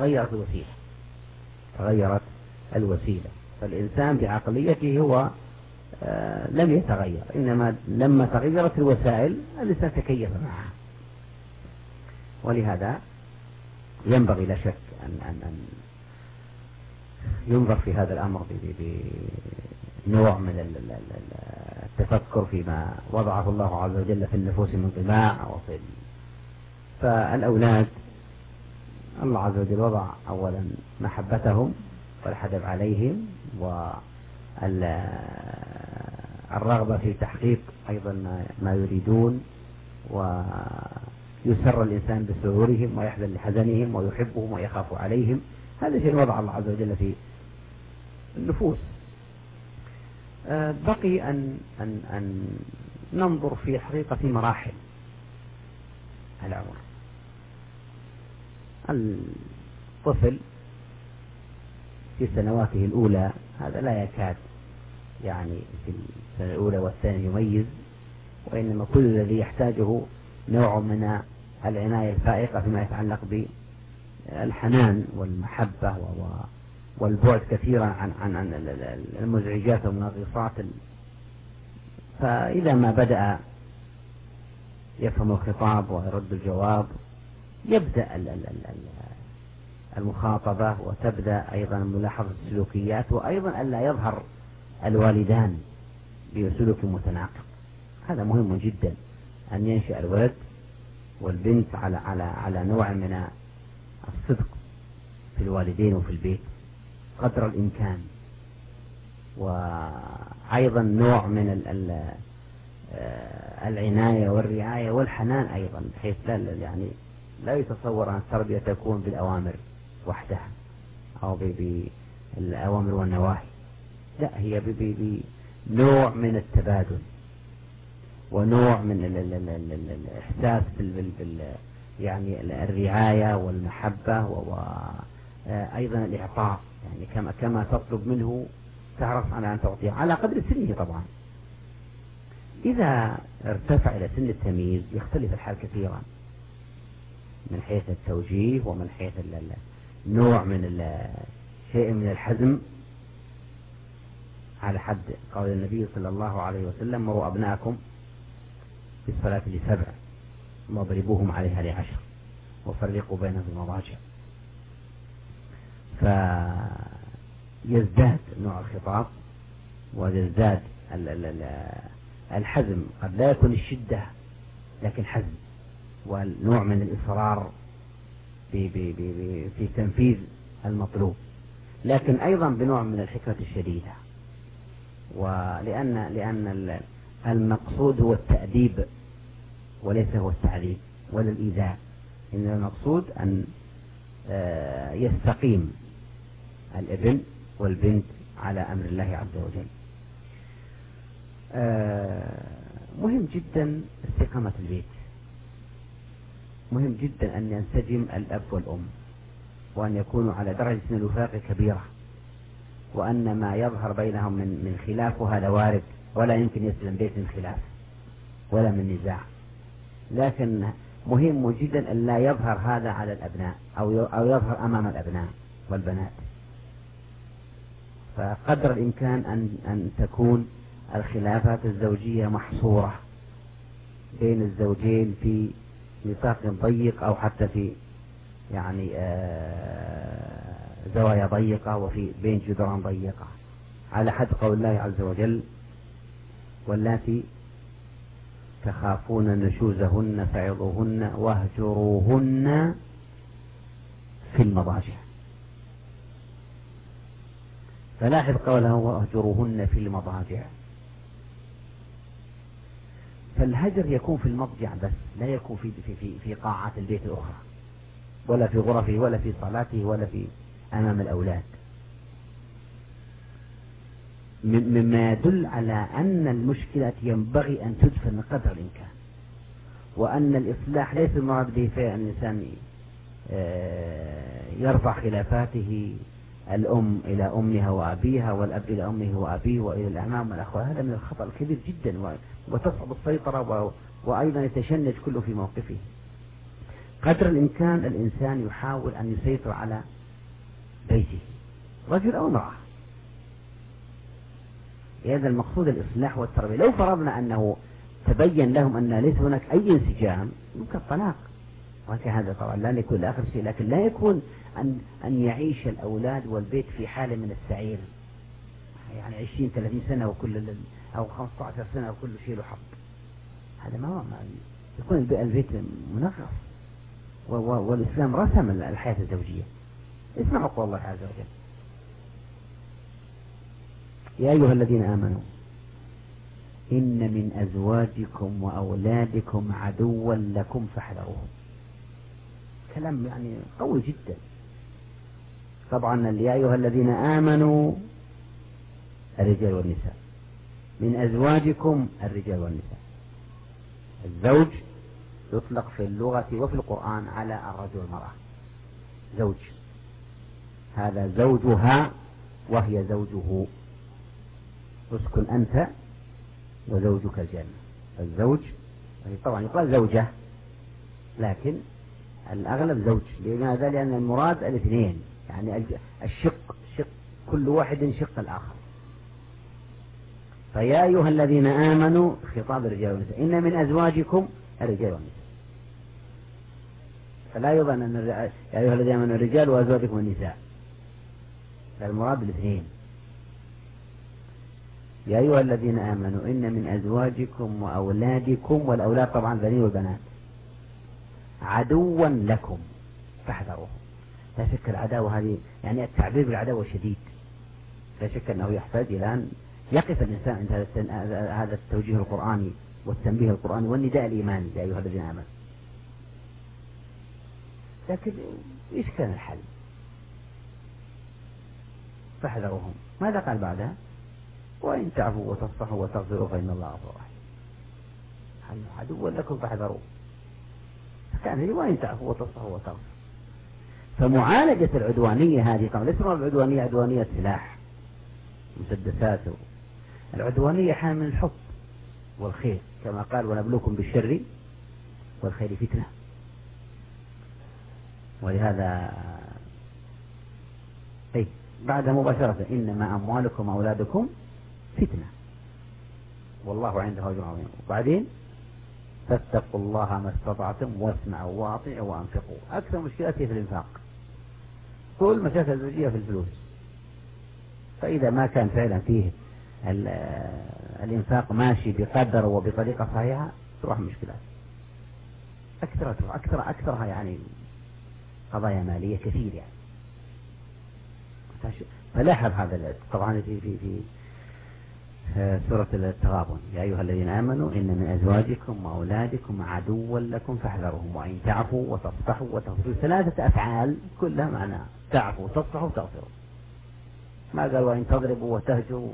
تغيرت الوسيلة. فالإنسان بعقليته هو لم يتغير، إنما لما تغيرت الوسائل الإنسان تكيف معها. ولهذا ينبغي لا شك أن ينظر في هذا الأمر بنوع من التفكر فيما وضعه الله عز وجل في النفوس من طباع فالأولاد الله عز وجل وضع أولا محبتهم والحدب عليهم والرغبة في تحقيق أيضا ما يريدون، ويسر الإنسان بسرورهم ويحزن لحزنهم ويحبهم ويخاف عليهم. هذا شيء وضع الله عز وجل في النفوس. بقي أن ننظر في حقيقة مراحل العمر. الطفل في سنواته الأولى هذا لا يكاد يعني في السنة الأولى والثانية يميز، وإنما كل الذي يحتاجه نوع من العناية الفائقة فيما يتعلق بالحنان والمحبة والبعد كثيرا عن المزعجات والمنغصات. فإذا ما بدأ يفهم الخطاب ويرد الجواب يبدأ المخاطبة، وتبدأ أيضا ملاحظة السلوكيات، وأيضا ألا يظهر الوالدان بسلوك متناقض. هذا مهم جدا أن ينشأ الولد والبنت على نوع من الصدق في الوالدين وفي البيت قدر الإمكان، وأيضا نوع من العناية والرعاية والحنان أيضا، بحيث لا يتصور أن التربية تكون بالأوامر وحدها أو بالأوامر والنواهي، لا، هي بنوع من التبادل ونوع من الإحساس يعني الرعاية والمحبة وأيضا الإعطاء، يعني كما تطلب منه تعرف على أن تعطيه على قدر سنه. طبعا إذا ارتفع إلى سن التمييز يختلف الحال كثيرا من حيث التوجيه ومن حيث نوع من شيء من الحزم، على حد قول النبي صلى الله عليه وسلم: مروا أبناءكم بالصلاة ل7 واضربوهم عليها ل10 وفرقوا بينهم المضاجع. فيزداد نوع الخطاب ويزداد الحزم، قد لا يكون الشدة لكن حزم ونوع من الإصرار في تنفيذ المطلوب، لكن أيضا بنوع من الحكمة الشديدة. لأن المقصود هو التأديب وليس هو التعذيب ولا الإيذاء، إن المقصود أن يستقيم الابن والبنت على أمر الله عز وجل. مهم جدا استقامة البيت، مهم جدا أن ينسجم الأب والأم وأن يكونوا على درجة من الوفاق كبيرة، وأن ما يظهر بينهم من خلاف هذا وارد، ولا يمكن يسلم بيت من خلاف ولا من نزاع، لكن مهم جدا أن لا يظهر هذا على الأبناء أو يظهر أمام الأبناء والبنات. فقدر الإمكان أن تكون الخلافات الزوجية محصورة بين الزوجين في نطاق ضيق، أو حتى في زوايا ضيقة وفي بين جدران ضيقة، على حد قول الله عز وجل: واللاتي تخافون نشوزهن فعظوهن واهجروهن في المضاجع. فلاحظ قوله واهجروهن في المضاجع، فالهجر يكون في المضجع بس، لا يكون في قاعات البيت الأخرى، ولا في غرفه، ولا في صلاته، ولا في أمام الأولاد، مما يدل على أن المشكلة ينبغي أن تدفن قدر الإمكان، وأن الإصلاح ليس المراد به في أن الإنسان يرفع خلافاته، الأم إلى أمها وأبيها، والأب إلى أمه وأبيه، وإلى الأعمام والأخوة. هذا من الخطأ الكبير جدا، وتصعب السيطرة، وأيضا يتشنج كله في موقفه. قدر الإمكان الإنسان يحاول أن يسيطر على بيته، رجل أو امرأة. هذا المقصود الإصلاح والتربية. لو فرضنا أنه تبين لهم أن ليس هناك أي انسجام، يمكن الطلاق، وهذا طبعا لا يكون آخر شيء، لكن لا يكون أن يعيش الأولاد والبيت في حالة من السعير، يعني 20-30 سنة أو 15 سنة وكل شيء له حظ. هذا ما يكون البيت منغص، والإسلام رسم الحياة الزوجية. اسمعوا قول الله عز وجل: يا أيها الذين آمنوا إن من أزواجكم وأولادكم عدوا لكم فاحذروهم. كلام يعني قوي جدا. طبعا يا أيها الذين آمنوا الرجال والنساء، من أزواجكم الرجال والنساء. الزوج يطلق في اللغة وفي القرآن على الرجل والمرأة. زوج، هذا زوجها وهي زوجه. اسكن أنت وزوجك الجنة. الزوج طبعا يقال زوجة، لكن الأغلب زوج. لماذا؟ لأن المراد الاثنين، يعني الشق كل واحد شق الآخر. فيا أيها الذين آمنوا خطاب الرجال والنساء، إن من أزواجكم الرجال والنساء. فلا يظن أن يا أيها الذين آمنوا الرجال وأزواجكم النساء، المراد الاثنين. يا أيها الذين آمنوا إن من أزواجكم وأولادكم، والأولاد طبعا بنين والبنات، عدوا لكم فاحذروه. لا شك العداوة هذه يعني التعبير بالعداوة شديد، لا شك أنه يحتاج إلى أن يقف الإنسان عند هذا التوجيه القرآني والتنبيه القرآني والنداء الإيماني: يا أيها الذين آمنوا. لكن إيش كان الحل؟ فاحذروهم. ماذا قال بعدها؟ وإن تعفوا وتصفحوا وتغفروا فإن الله غفور رحيم. عدوا لكم فاحذروه. كان وإن تعفوا وتصفحوا وتغفروا. فمعالجة العدوانية هذه طبعا ليس العدوانية عدوانية سلاح مسدسات. العدوانية حال من الحب والخير، كما قال: ونبلوكم بالشر والخير فتنة. ولهذا بعد مباشرة: إنما أموالكم وأولادكم فتنة والله عنده أجر عظيم. وبعدين: فاتقوا الله ما استطعتم واسمعوا واطيعوا وأنفقوا. أكثر مشكلتي في الإنفاق، كل مشاكل الزوجية في الفلوس. فإذا ما كان فعلا فيه الإنفاق ماشي بقدر وبطريقة صحيحة، تروح مشكلات. أكثرها يعني قضايا مالية كثير يعني. فلاحظ هذا طبعا في سورة التغابن: يا أيها الذين آمنوا إن من أزواجكم وأولادكم عدوا لكم فاحذروهم وإن تعفوا وتصفحوا وتغفروا. 3 أفعال كلها معناها تعفوا وتصفحوا وتغفروا. ما قال وإن تضربوا وتهجوا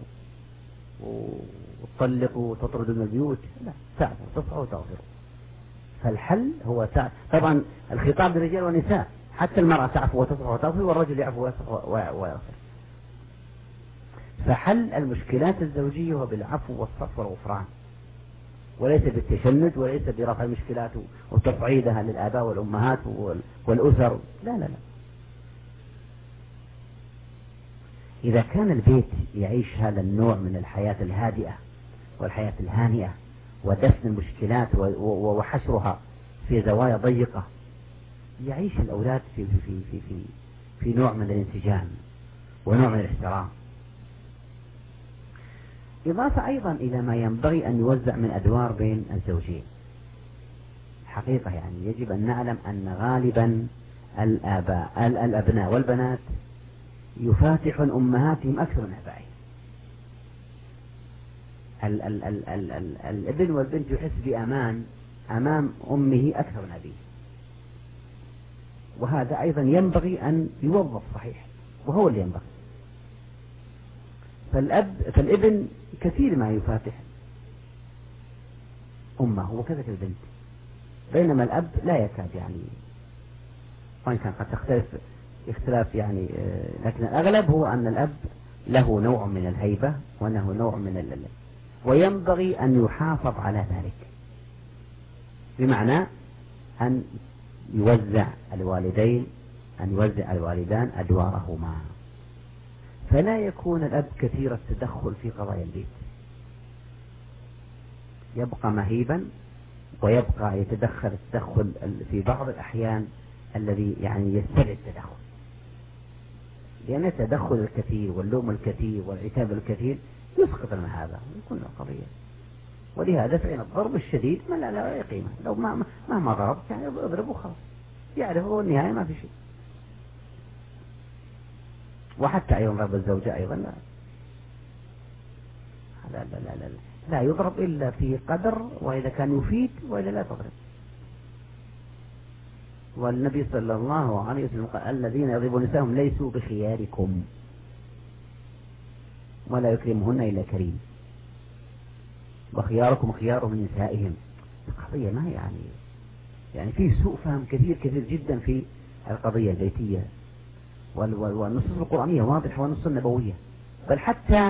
وتطلقوا وتطردوا من البيوت، لا، تعفوا وتصفحوا وتغفروا. فالحل هو طبعا الخطاب للرجال والنساء، حتى المرأة تعفو وتصفح وتغفر، والرجل يعفو ويغفر. فحل المشكلات الزوجية هو بالعفو والصفح والغفران، وليس بالتشنج، وليس برفع المشكلات وتصعيدها للآباء والأمهات والأسر. لا لا لا. إذا كان البيت يعيش هذا النوع من الحياة الهادئة والحياة الهانئة ودفن المشكلات وحشرها في زوايا ضيقة، يعيش الأولاد في نوع من الانسجام ونوع من الاحترام. إضافة أيضا إلى ما ينبغي أن يوزع من أدوار بين الزوجين. حقيقة يعني يجب أن نعلم أن غالبا الأبناء والبنات يفاتحون أمهاتهم أكثر من آبائهم. الابن والبنت يحس بأمان أمام أمه أكثر من أبيه، وهذا أيضا ينبغي أن يوظف صحيح، وهو اللي ينبغي. فالابن كثير ما يفاتح أمه وكذلك البنت، بينما الأب لا يكاد يعني، وإن كان قد تختلف اختلاف يعني، لكن الأغلب هو أن الأب له نوع من الهيبة وأنه نوع من وينبغي أن يحافظ على ذلك، بمعنى أن يوزع الوالدان أدوارهما، فلا يكون الأب كثير التدخل في قضايا البيت، يبقى مهيبا ويبقى يتدخل التدخل في بعض الأحيان الذي يعني يستدعي التدخل، لأن التدخل الكثير واللوم الكثير والعتاب الكثير يسقط لنا هذا يكون قضية. ولهذا فإن الضرب الشديد ما لا قيمة، لو مهما ضربت يعني اضربه خلاص، يعرف هو النهاية ما في شيء. وحتى أيضا ضرب الزوجة أيضا لا يضرب إلا في قدر، وإذا كان يفيد، وإذا لا تضرب. والنبي صلى الله عليه وسلم قال: الذين يضربون نساءهم ليسوا بخياركم ولا يكرمهن إلا كريم، وخياركم خيارهم نسائهم. القضية ما يعني فيه سوء فهم كثير جدا في القضية البيتية، والنصوص القرآنية واضحة والنصوص النبوية، بل حتى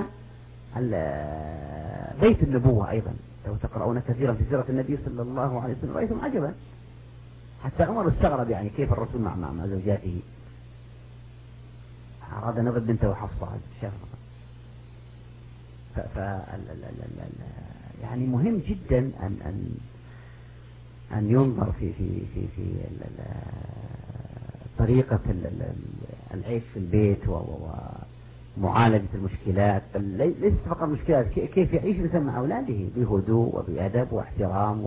بيت النبوة أيضا لو تقرؤون كثيرا في سيرة النبي صلى الله عليه وسلم رأيتم عجبا، حتى عمر استغرب يعني كيف الرسول مع زوجاته، أراد أن يضرب بنته حفصة يعني مهم جدا أن ينظر في طريقة العيش في البيت ومعالجة المشكلات، ليس فقط مشكلات، كيف يعيش الإنسان مع أولاده بهدوء وبأدب واحترام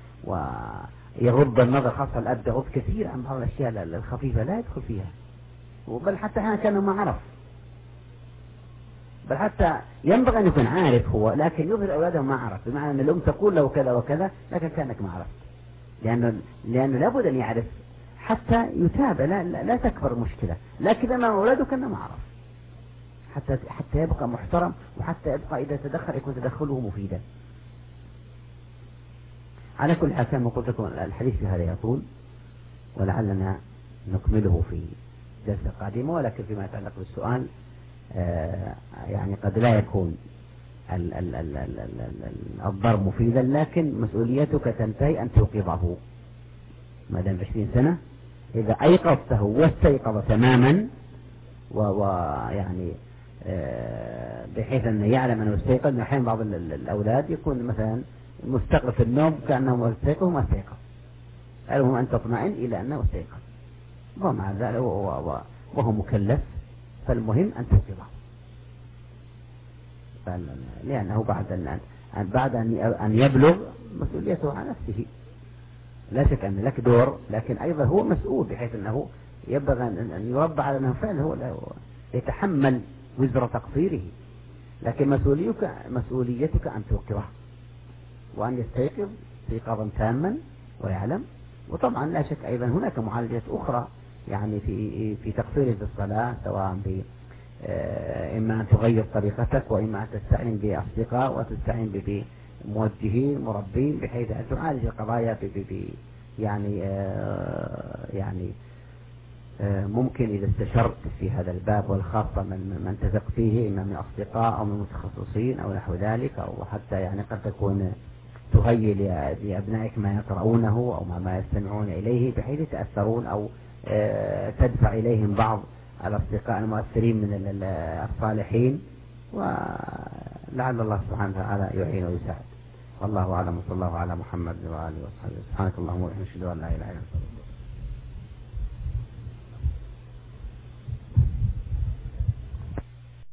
ويغض النظر، خاصة الأب يغض كثير عن بعض الأشياء الخفيفة لا يدخل فيها، بل حتى أحيانا كانوا ما عرف، بل حتى ينبغي أن يكون عارف هو، لكن يظهر أولاده ما عرف، بمعنى أن الأم تقول له كذا وكذا لكن كأنك ما عرفت، لأنه لابد أن يعرف حتى يتابع، لا تكبر المشكلة، لكن أمام أولاده كأنه ما عرف، حتى يبقى محترم، وحتى يبقى إذا تدخل يكون تدخله مفيدا. على كل حال كما قلت لكم الحديث في هذا يطول، ولعلنا نكمله في جلسة قادمة، ولكن فيما يتعلق بالسؤال يعني قد لا يكون الضرب مفيدا، لكن مسؤوليتك تنتهي أن توقظه ما دام 20 سنة، إذا أيقظته واستيقظ تماما ويعني بحيث أنه يعلم أنه استيقظ. أحيانا بعض الأولاد يكون مثلا مستغرق في النوم كأنه مستيقظ وما استيقظ، المهم أن تطمئن إلى أنه استيقظ، ومع ذلك وهو مكلف، فالمهم أن توقظه، لأنه بعد أن يبلغ مسؤوليته على نفسه. لا شك أن لك دور، لكن أيضا هو مسؤول، بحيث أنه يبغى أن يربى على أنه فعلا هو يتحمل وزر تقصيره، لكن مسؤوليتك أن توقظه وأن يستيقظ استيقاظا تاما ويعلم. وطبعا لا شك أيضا هناك معالجات أخرى يعني في تقصيره في الصلاة، سواء إما أن تغير طريقتك، وإما أن تستعين بأصدقاء، وتستعين بموجهين مربين، بحيث أن تعالج القضايا يعني ممكن إذا استشرت في هذا الباب، والخاصة من تثق فيه، إما من أصدقاء أو من متخصصين أو نحو ذلك، أو حتى يعني قد تكون تهيئ لأبنائك ما يقرؤونه أو ما يستمعون إليه بحيث يتأثرون، أو تدفع إليهم بعض الأصدقاء المؤثرين من الصالحين، ولعل الله سبحانه وتعالى يعين ويساعد. والله أعلم، وصلى الله على محمد وآله وصحبه. سبحانك اللهم وبحمدك، أشهد أن لا إله إلا أنت.